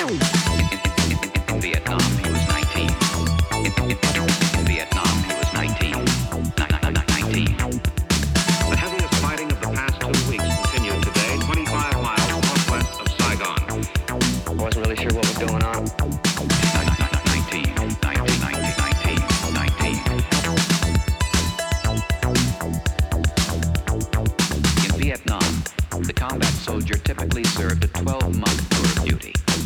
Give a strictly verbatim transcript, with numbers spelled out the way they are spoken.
In Vietnam, he was nineteen. In Vietnam, he was nineteen. nineteen. The heaviest fighting of the past two weeks continued today, twenty-five miles northwest of Saigon. I wasn't really sure what was going on. nineteen. nineteen. nineteen. nineteen. In Vietnam, the combat soldier typically served a twelve-month tour of duty.